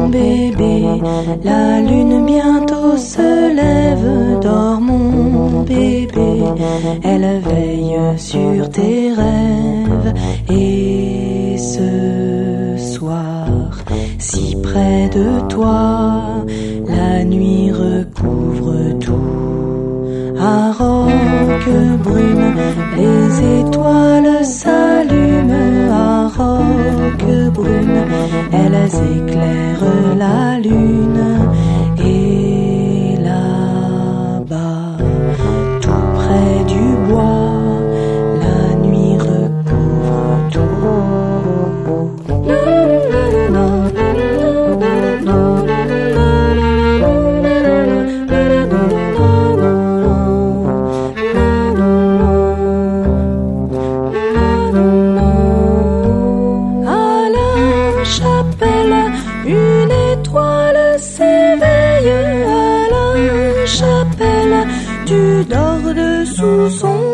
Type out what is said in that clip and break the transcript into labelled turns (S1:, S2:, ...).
S1: bébé, la lune bientôt se lève. Dors mon bébé, elle veille sur tes rêves. Et ce soir, si près de toi, la nuit recouvre tout. À Roquebrune, les étoiles s'allument. À Roquebrune, elles éclairent la lune. Et là-bas, tout près du bois, la nuit recouvre tout. Tu dors dessous son